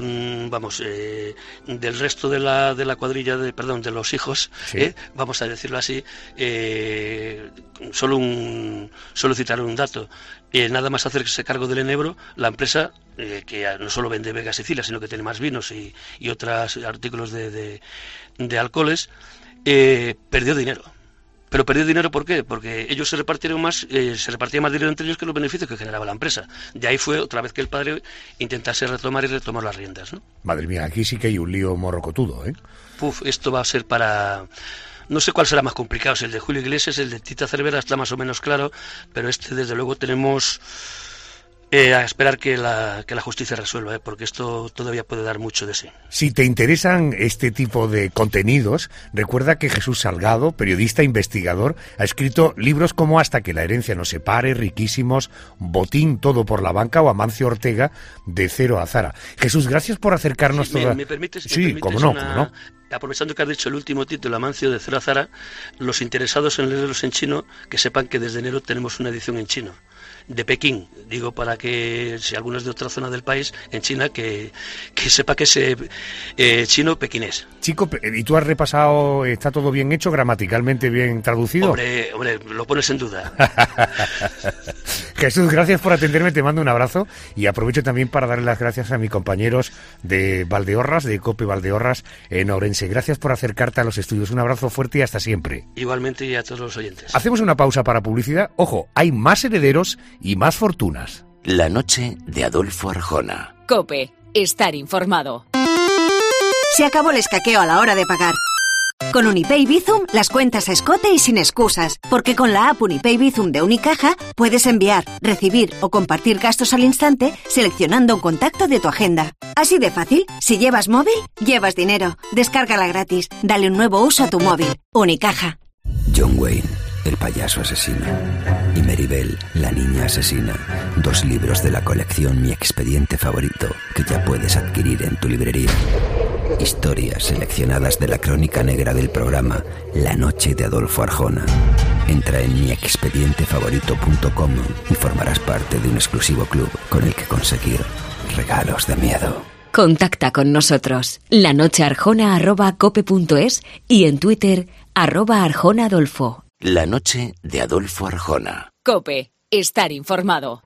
del resto de la cuadrilla de los hijos, sí. Vamos a decirlo así, solo citar un dato, nada más hacerse cargo del Enebro, la empresa que no solo vende Vega Sicilia, sino que tiene más vinos y otros artículos de alcoholes, perdió dinero. Pero perdió dinero, ¿por qué? Porque ellos se repartían más dinero entre ellos que los beneficios que generaba la empresa. De ahí fue otra vez que el padre intentase retomar las riendas, ¿no? Madre mía, aquí sí que hay un lío morrocotudo, ¿eh? Esto va a ser para... No sé cuál será más complicado, si el de Julio Iglesias, el de Tita Cervera está más o menos claro, pero desde luego tenemos A esperar que la justicia resuelva, porque esto todavía puede dar mucho de sí. Si te interesan este tipo de contenidos, recuerda que Jesús Salgado, periodista investigador, ha escrito libros como Hasta que la herencia nos separe, Riquísimos, Botín, todo por la banca, o Amancio Ortega, De cero a Zara. Jesús, gracias por acercarnos Sí, ¿me permites? Sí, cómo no. Aprovechando que has dicho el último título, Amancio, De cero a Zara, los interesados en leerlos en chino, que sepan que desde enero tenemos una edición en chino. De Pekín, digo, para que si alguno es de otra zona del país, en China, que sepa que es chino pequinés. Chico, ¿y tú has repasado, está todo bien hecho, gramaticalmente bien traducido? Hombre, lo pones en duda. Jesús, gracias por atenderme, te mando un abrazo y aprovecho también para darle las gracias a mis compañeros de Valdeorras, de COPE Valdeorras en Ourense. Gracias por acercarte a los estudios. Un abrazo fuerte y hasta siempre. Igualmente, y a todos los oyentes. Hacemos una pausa para publicidad. Ojo, hay más herederos y más fortunas. La noche de Adolfo Arjona. COPE. Estar informado. Se acabó el escaqueo a la hora de pagar. Con Unipay Bizum, las cuentas a escote y sin excusas, porque con la app Unipay Bizum de Unicaja puedes enviar, recibir o compartir gastos al instante seleccionando un contacto de tu agenda. Así de fácil, si llevas móvil, llevas dinero. Descárgala gratis, dale un nuevo uso a tu móvil. Unicaja. John Wayne, el payaso asesino, y Maribel, la niña asesina. 2 libros de la colección Mi expediente favorito, que ya puedes adquirir en tu librería. Historias seleccionadas de la crónica negra del programa La noche de Adolfo Arjona. Entra en miexpedientefavorito.com y formarás parte de un exclusivo club con el que conseguir regalos de miedo. Contacta con nosotros. lanochearjona@cope.es y en Twitter @arjonaadolfo. La noche de Adolfo Arjona. COPE. Estar informado.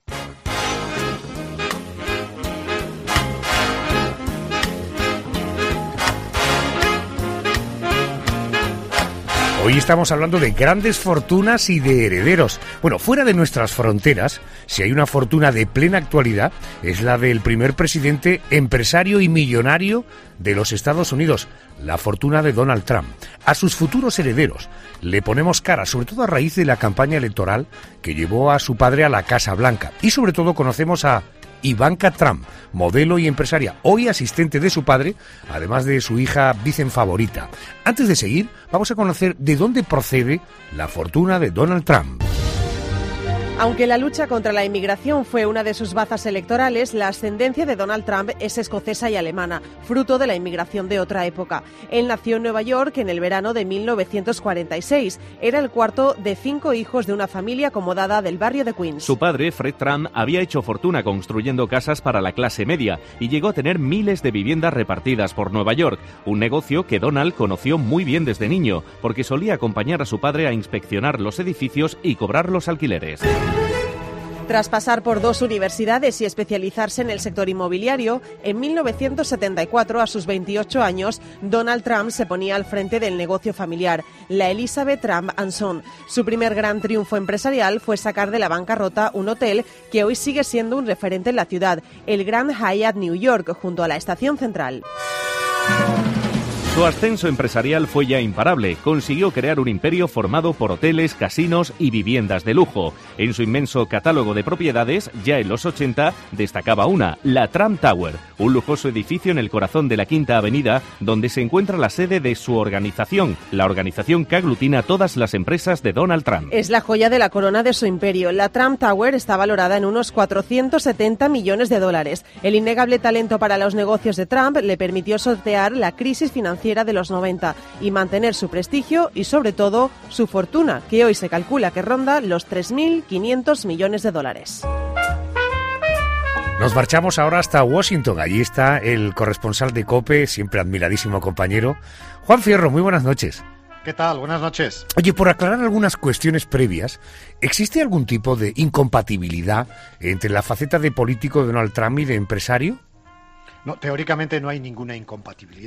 Hoy estamos hablando de grandes fortunas y de herederos. Bueno, fuera de nuestras fronteras, si hay una fortuna de plena actualidad, es la del primer presidente empresario y millonario de los Estados Unidos, la fortuna de Donald Trump. A sus futuros herederos le ponemos cara, sobre todo a raíz de la campaña electoral que llevó a su padre a la Casa Blanca. Y sobre todo conocemos a Ivanka Trump, modelo y empresaria, hoy asistente de su padre, además de su hija Vicen favorita. Antes de seguir, vamos a conocer de dónde procede la fortuna de Donald Trump. Aunque la lucha contra la inmigración fue una de sus bazas electorales, la ascendencia de Donald Trump es escocesa y alemana, fruto de la inmigración de otra época. Él nació en Nueva York en el verano de 1946. Era el cuarto de 5 hijos de una familia acomodada del barrio de Queens. Su padre, Fred Trump, había hecho fortuna construyendo casas para la clase media y llegó a tener miles de viviendas repartidas por Nueva York, un negocio que Donald conoció muy bien desde niño, porque solía acompañar a su padre a inspeccionar los edificios y cobrar los alquileres. Tras pasar por 2 universidades y especializarse en el sector inmobiliario, en 1974, a sus 28 años, Donald Trump se ponía al frente del negocio familiar, la Elizabeth Trump & Son. Su primer gran triunfo empresarial fue sacar de la bancarrota un hotel que hoy sigue siendo un referente en la ciudad, el Grand Hyatt New York, junto a la Estación Central. Su ascenso empresarial fue ya imparable. Consiguió crear un imperio formado por hoteles, casinos y viviendas de lujo. En su inmenso catálogo de propiedades, ya en los 80, destacaba una, la Trump Tower, un lujoso edificio en el corazón de la Quinta Avenida, donde se encuentra la sede de su organización, la organización que aglutina todas las empresas de Donald Trump. Es la joya de la corona de su imperio. La Trump Tower está valorada en unos 470 millones de dólares. El innegable talento para los negocios de Trump le permitió sortear la crisis financiera de los 90 y mantener su prestigio y, sobre todo, su fortuna, que hoy se calcula que ronda los 3.500 millones de dólares. Nos marchamos ahora hasta Washington. Allí está el corresponsal de COPE, siempre admiradísimo compañero, Juan Fierro. Muy buenas noches. ¿Qué tal? Buenas noches. Oye, por aclarar algunas cuestiones previas, ¿existe algún tipo de incompatibilidad entre la faceta de político de Donald Trump y de empresario? No, teóricamente no hay ninguna incompatibilidad.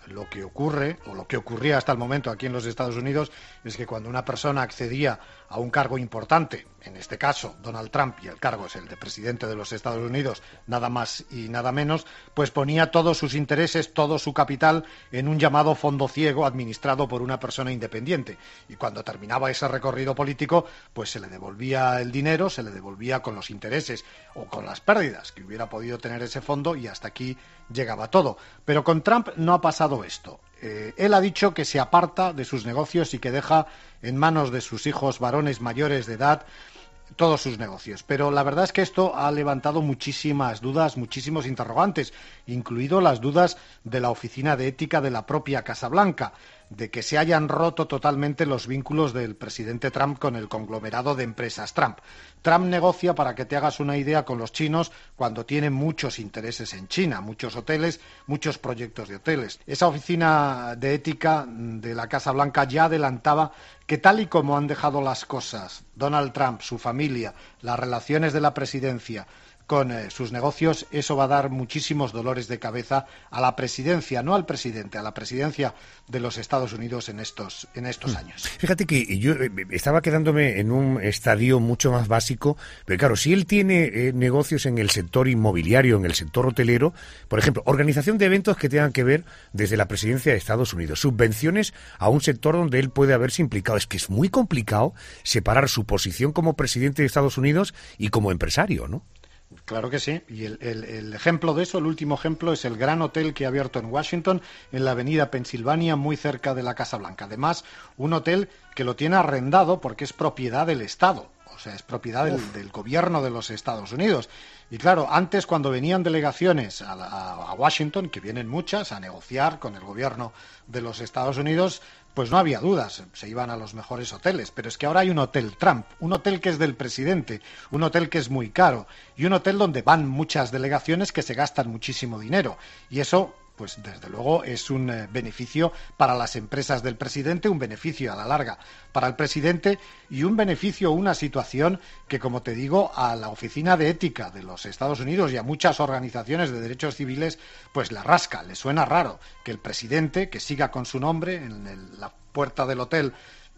lo que ocurre, o lo que ocurría hasta el momento aquí en los Estados Unidos, es que cuando una persona accedía a un cargo importante, en este caso Donald Trump, y el cargo es el de presidente de los Estados Unidos, nada más y nada menos, pues ponía todos sus intereses, todo su capital en un llamado fondo ciego administrado por una persona independiente. Y cuando terminaba ese recorrido político, pues se le devolvía el dinero, se le devolvía con los intereses o con las pérdidas que hubiera podido tener ese fondo, y hasta aquí llegaba todo. Pero con Trump no ha pasado esto. Él ha dicho que se aparta de sus negocios y que deja en manos de sus hijos varones mayores de edad todos sus negocios. Pero la verdad es que esto ha levantado muchísimas dudas, muchísimos interrogantes, incluido las dudas de la Oficina de Ética de la propia Casa Blanca, de que se hayan roto totalmente los vínculos del presidente Trump con el conglomerado de empresas Trump. Trump negocia, para que te hagas una idea, con los chinos cuando tiene muchos intereses en China, muchos hoteles, muchos proyectos de hoteles. Esa oficina de ética de la Casa Blanca ya adelantaba que tal y como han dejado las cosas Donald Trump, su familia, las relaciones de la presidencia con sus negocios, eso va a dar muchísimos dolores de cabeza a la presidencia, no al presidente, a la presidencia de los Estados Unidos en estos años. Fíjate que yo estaba quedándome en un estadio mucho más básico, pero claro, si él tiene negocios en el sector inmobiliario, en el sector hotelero, por ejemplo, organización de eventos que tengan que ver desde la presidencia de Estados Unidos, subvenciones a un sector donde él puede haberse implicado, es que es muy complicado separar su posición como presidente de Estados Unidos y como empresario, ¿no? Claro que sí, y el ejemplo de eso, el último ejemplo, es el gran hotel que ha abierto en Washington, en la avenida Pensilvania, muy cerca de la Casa Blanca. Además, un hotel que lo tiene arrendado porque es propiedad del Estado, o sea, es propiedad del gobierno de los Estados Unidos. Y claro, antes cuando venían delegaciones a Washington, que vienen muchas, a negociar con el gobierno de los Estados Unidos, pues no había dudas, se iban a los mejores hoteles. Pero es que ahora hay un hotel Trump, un hotel que es del presidente, un hotel que es muy caro y un hotel donde van muchas delegaciones que se gastan muchísimo dinero. Y eso, pues desde luego es un beneficio para las empresas del presidente, un beneficio a la larga para el presidente y un beneficio, una situación que, como te digo, a la Oficina de Ética de los Estados Unidos y a muchas organizaciones de derechos civiles, pues le rasca, le suena raro que el presidente, que siga con su nombre en la puerta del hotel,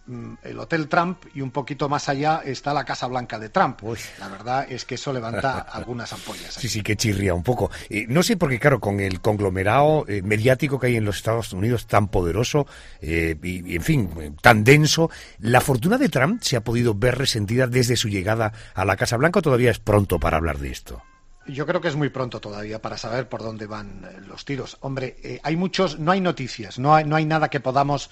el Hotel Trump, y un poquito más allá está la Casa Blanca de Trump. Uy. La verdad es que eso levanta algunas ampollas. Sí, que chirría un poco. No sé, porque claro, con el conglomerado mediático que hay en los Estados Unidos tan poderoso y, en fin, tan denso, ¿la fortuna de Trump se ha podido ver resentida desde su llegada a la Casa Blanca o todavía es pronto para hablar de esto? Yo creo que es muy pronto todavía para saber por dónde van los tiros. Hombre, no hay noticias, no hay nada que podamos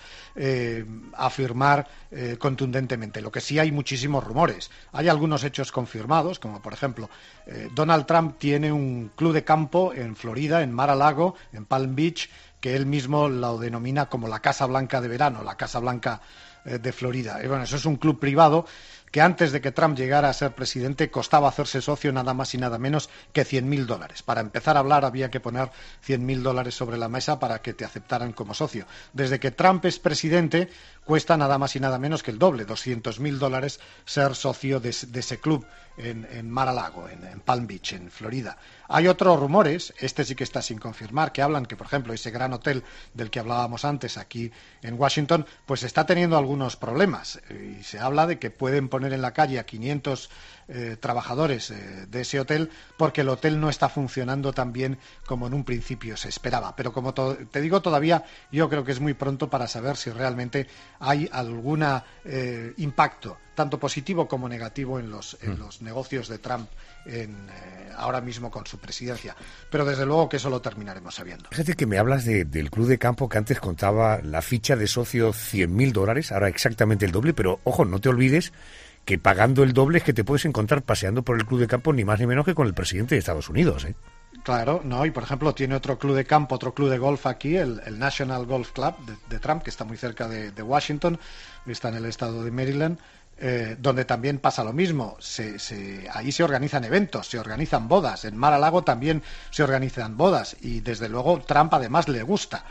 afirmar contundentemente. Lo que sí hay muchísimos rumores. Hay algunos hechos confirmados, como por ejemplo, Donald Trump tiene un club de campo en Florida, en Mar-a-Lago, en Palm Beach, que él mismo lo denomina como la Casa Blanca de verano, la Casa Blanca de Florida. Y bueno, eso es un club privado que antes de que Trump llegara a ser presidente costaba hacerse socio nada más y nada menos que $100.000. Para empezar a hablar había que poner $100.000 sobre la mesa para que te aceptaran como socio. Desde que Trump es presidente cuesta nada más y nada menos que el doble, $200.000 ser socio de ese club en Mar-a-Lago, en Palm Beach, en Florida. Hay otros rumores, este sí que está sin confirmar, que hablan que, por ejemplo, ese gran hotel del que hablábamos antes aquí en Washington, pues está teniendo algunos problemas. Y se habla de que pueden poner en la calle a 500 trabajadores de ese hotel porque el hotel no está funcionando tan bien como en un principio se esperaba. Pero como te digo, todavía yo creo que es muy pronto para saber si realmente hay algún impacto, tanto positivo como negativo, en los negocios de Trump ahora mismo con su presidencia. Pero desde luego que eso lo terminaremos sabiendo. Fíjate que me hablas del club de campo que antes contaba la ficha de socio $100.000, ahora exactamente el doble, pero ojo, no te olvides que pagando el doble es que te puedes encontrar paseando por el club de campo ni más ni menos que con el presidente de Estados Unidos, ¿eh? Claro, no, y por ejemplo tiene otro club de campo, otro club de golf aquí, el National Golf Club de Trump, que está muy cerca de Washington, está en el estado de Maryland, donde también pasa lo mismo. Ahí se organizan eventos, se organizan bodas. En Mar-a-Lago también se organizan bodas y desde luego Trump además le gusta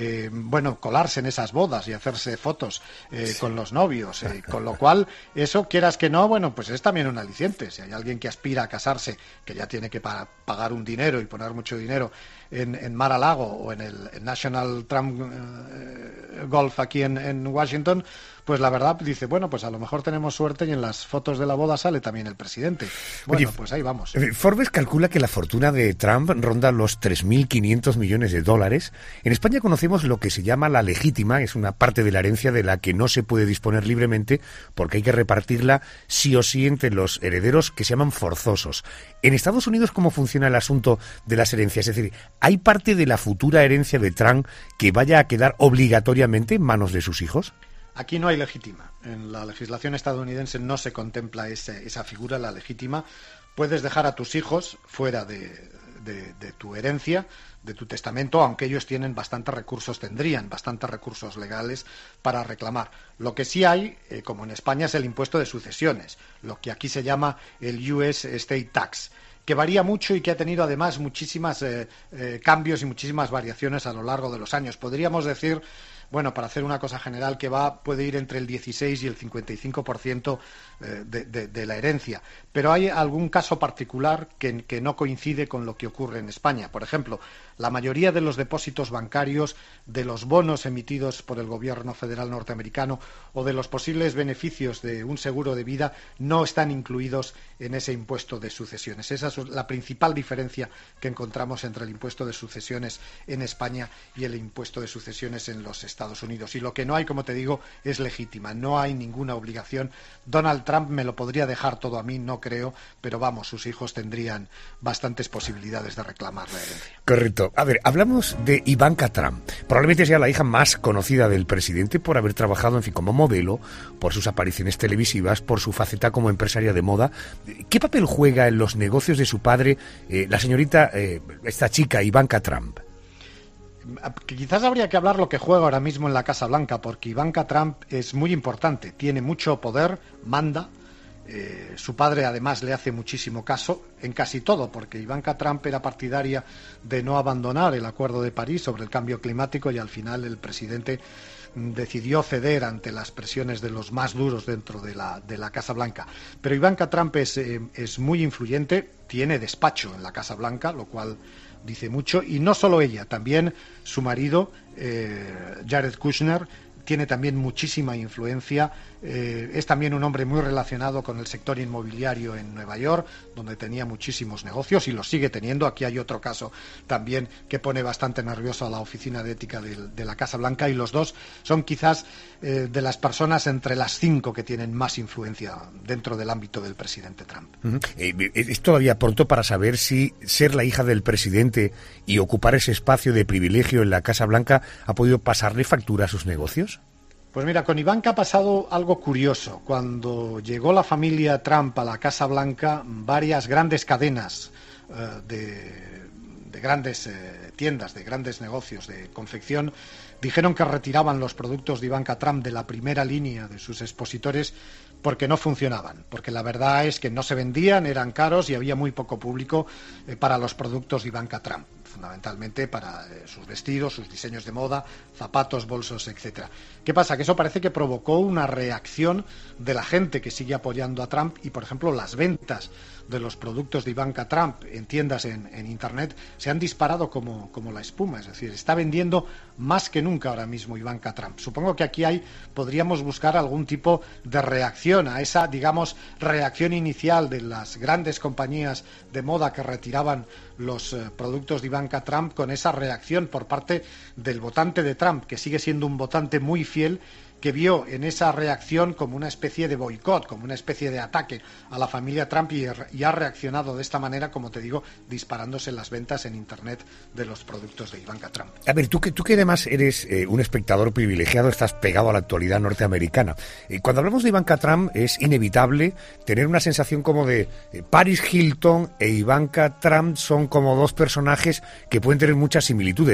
colarse en esas bodas y hacerse fotos con los novios, con lo cual eso, quieras que no, pues es también un aliciente. Si hay alguien que aspira a casarse, que ya tiene que pagar un dinero y poner mucho dinero en Mar-a-Lago o en el National Trump Golf aquí en Washington, pues la verdad dice, pues a lo mejor tenemos suerte y en las fotos de la boda sale también el presidente. Bueno, pues ahí vamos. Forbes calcula que la fortuna de Trump ronda los 3.500 millones de dólares. En España conocemos lo que se llama la legítima, es una parte de la herencia de la que no se puede disponer libremente porque hay que repartirla sí o sí entre los herederos que se llaman forzosos. En Estados Unidos, ¿cómo funciona el asunto de las herencias? Es decir, ¿hay parte de la futura herencia de Trump que vaya a quedar obligatoriamente en manos de sus hijos? Aquí no hay legítima. En la legislación estadounidense no se contempla esa figura, la legítima. Puedes dejar a tus hijos fuera de tu herencia, de tu testamento, aunque ellos tendrían bastantes recursos legales para reclamar. Lo que sí hay, como en España, es el impuesto de sucesiones, lo que aquí se llama el US State Tax, que varía mucho y que ha tenido además muchísimos cambios y muchísimas variaciones a lo largo de los años. Podríamos decir, para hacer una cosa general, que puede ir entre el 16 y el 55% de la herencia. Pero hay algún caso particular que no coincide con lo que ocurre en España. Por ejemplo, la mayoría de los depósitos bancarios, de los bonos emitidos por el gobierno federal norteamericano o de los posibles beneficios de un seguro de vida no están incluidos en ese impuesto de sucesiones. Esa es la principal diferencia que encontramos entre el impuesto de sucesiones en España y el impuesto de sucesiones en los Estados Unidos. Y lo que no hay, como te digo, es legítima. No hay ninguna obligación. Donald Trump me lo podría dejar todo a mí, no creo, pero sus hijos tendrían bastantes posibilidades de reclamar la herencia. Correcto. A ver, hablamos de Ivanka Trump. Probablemente sea la hija más conocida del presidente por haber trabajado, como modelo, por sus apariciones televisivas, por su faceta como empresaria de moda. ¿Qué papel juega en los negocios de su padre la señorita, esta chica, Ivanka Trump? Quizás habría que hablar lo que juega ahora mismo en la Casa Blanca, porque Ivanka Trump es muy importante, tiene mucho poder, manda. Su padre además le hace muchísimo caso en casi todo, porque Ivanka Trump era partidaria de no abandonar el Acuerdo de París sobre el cambio climático y al final el presidente decidió ceder ante las presiones de los más duros dentro de la Casa Blanca. Pero Ivanka Trump es muy influyente, tiene despacho en la Casa Blanca, lo cual dice mucho, y no solo ella, también su marido, Jared Kushner, tiene también muchísima influencia. Es también un hombre muy relacionado con el sector inmobiliario en Nueva York, donde tenía muchísimos negocios y los sigue teniendo. Aquí hay otro caso también que pone bastante nervioso a la Oficina de Ética de la Casa Blanca, y los dos son quizás de las personas entre las 5 que tienen más influencia dentro del ámbito del presidente Trump. Es todavía pronto para saber si ser la hija del presidente y ocupar ese espacio de privilegio en la Casa Blanca ha podido pasarle factura a sus negocios. Pues mira, con Ivanka ha pasado algo curioso. Cuando llegó la familia Trump a la Casa Blanca, varias grandes cadenas de grandes tiendas, de grandes negocios de confección, dijeron que retiraban los productos de Ivanka Trump de la primera línea de sus expositores porque no funcionaban, porque la verdad es que no se vendían, eran caros y había muy poco público para los productos de Ivanka Trump, fundamentalmente para sus vestidos, sus diseños de moda, zapatos, bolsos, etcétera. ¿Qué pasa? Que eso parece que provocó una reacción de la gente que sigue apoyando a Trump y, por ejemplo, las ventas de los productos de Ivanka Trump en tiendas en Internet se han disparado como la espuma, es decir, está vendiendo más que nunca ahora mismo Ivanka Trump. Supongo que aquí podríamos buscar algún tipo de reacción a esa, digamos, reacción inicial de las grandes compañías de moda que retiraban los productos de Ivanka Trump, con esa reacción por parte del votante de Trump, que sigue siendo un votante muy fiel, que vio en esa reacción como una especie de boicot, como una especie de ataque a la familia Trump y ha reaccionado de esta manera, como te digo, disparándose las ventas en Internet de los productos de Ivanka Trump. A ver, tú que además eres un espectador privilegiado, estás pegado a la actualidad norteamericana. Cuando hablamos de Ivanka Trump es inevitable tener una sensación como de Paris Hilton e Ivanka Trump son como dos personajes que pueden tener muchas similitudes.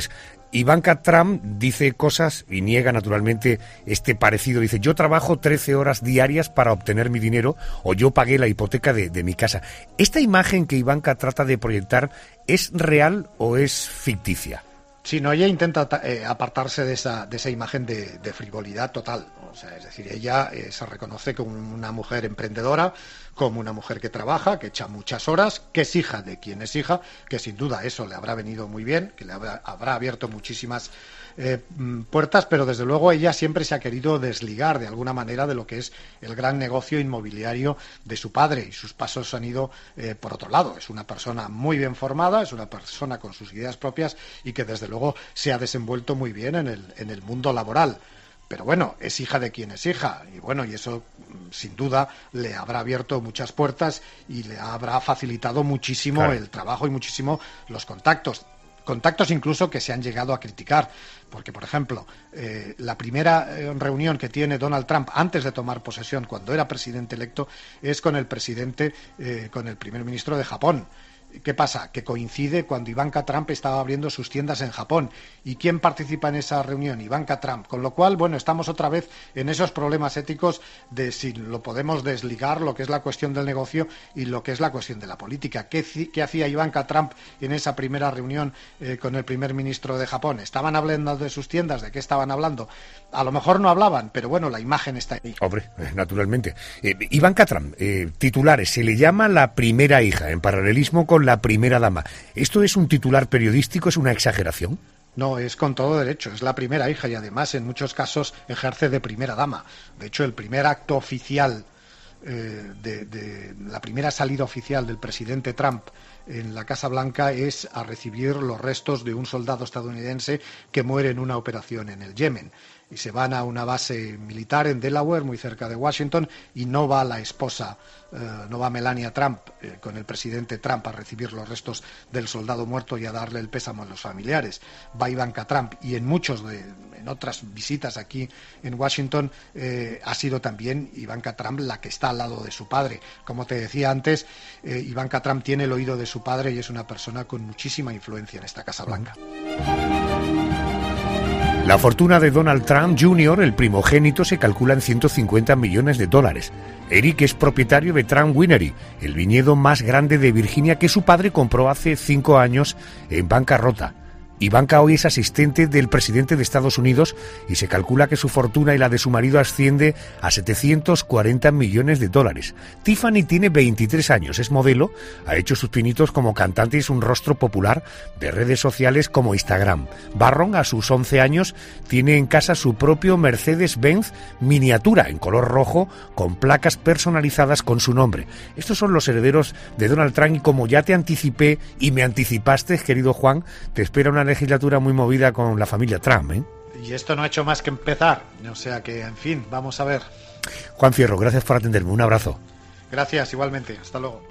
Ivanka Trump dice cosas y niega naturalmente este parecido. Dice, yo trabajo 13 horas diarias para obtener mi dinero o yo pagué la hipoteca de mi casa. ¿Esta imagen que Ivanka trata de proyectar es real o es ficticia? Sí, no, ella intenta apartarse de esa imagen de frivolidad total. O sea, es decir, ella se reconoce como una mujer emprendedora, como una mujer que trabaja, que echa muchas horas, que es hija de quien es hija, que sin duda eso le habrá venido muy bien, que le habrá abierto muchísimas puertas, pero desde luego ella siempre se ha querido desligar de alguna manera de lo que es el gran negocio inmobiliario de su padre, y sus pasos han ido por otro lado. Es una persona muy bien formada, es una persona con sus ideas propias y que desde luego se ha desenvuelto muy bien en el mundo laboral. Pero bueno, es hija de quien es hija, y bueno, y eso sin duda le habrá abierto muchas puertas y le habrá facilitado muchísimo el trabajo y muchísimo los contactos incluso que se han llegado a criticar, porque por ejemplo, la primera reunión que tiene Donald Trump antes de tomar posesión, cuando era presidente electo, es con el primer ministro de Japón. ¿Qué pasa? Que coincide cuando Ivanka Trump estaba abriendo sus tiendas en Japón. ¿Y quién participa en esa reunión? Ivanka Trump. Con lo cual, bueno, estamos otra vez en esos problemas éticos de si lo podemos desligar, lo que es la cuestión del negocio y lo que es la cuestión de la política. ¿Qué hacía Ivanka Trump en esa primera reunión con el primer ministro de Japón? ¿Estaban hablando de sus tiendas? ¿De qué estaban hablando? A lo mejor no hablaban, pero bueno, la imagen está ahí. Hombre, naturalmente. Ivanka Trump, titulares, se le llama la primera hija, en paralelismo con la primera dama. ¿Esto es un titular periodístico? ¿Es una exageración? No, es con todo derecho, es la primera hija y además en muchos casos ejerce de primera dama. De hecho, el primer acto oficial, la primera salida oficial del presidente Trump en la Casa Blanca es a recibir los restos de un soldado estadounidense que muere en una operación en el Yemen. Y se van a una base militar en Delaware, muy cerca de Washington, y no va la esposa, no va Melania Trump con el presidente Trump a recibir los restos del soldado muerto y a darle el pésamo a los familiares. Va Ivanka Trump, y en otras visitas aquí en Washington ha sido también Ivanka Trump la que está al lado de su padre. Como te decía antes, Ivanka Trump tiene el oído de su padre y es una persona con muchísima influencia en esta Casa Blanca. La fortuna de Donald Trump Jr., el primogénito, se calcula en $150 millones. Eric es propietario de Trump Winery, el viñedo más grande de Virginia que su padre compró hace 5 años en bancarrota. Ivanka hoy es asistente del presidente de Estados Unidos y se calcula que su fortuna y la de su marido asciende a $740 millones. Tiffany tiene 23 años, es modelo, ha hecho sus pinitos como cantante y es un rostro popular de redes sociales como Instagram. Barron, a sus 11 años, tiene en casa su propio Mercedes-Benz miniatura en color rojo con placas personalizadas con su nombre. Estos son los herederos de Donald Trump y como ya te anticipé y me anticipaste, querido Juan, te espera una legislatura muy movida con la familia Trump, ¿eh? Y esto no ha hecho más que empezar, o sea que, en fin, vamos a ver. Juan Fierro, gracias por atenderme, un abrazo. Gracias, igualmente, hasta luego.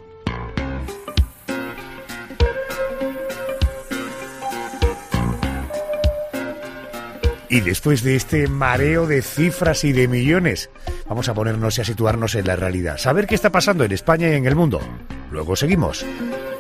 Y después de este mareo de cifras y de millones, vamos a ponernos y a situarnos en la realidad. Saber qué está pasando en España y en el mundo. Luego seguimos.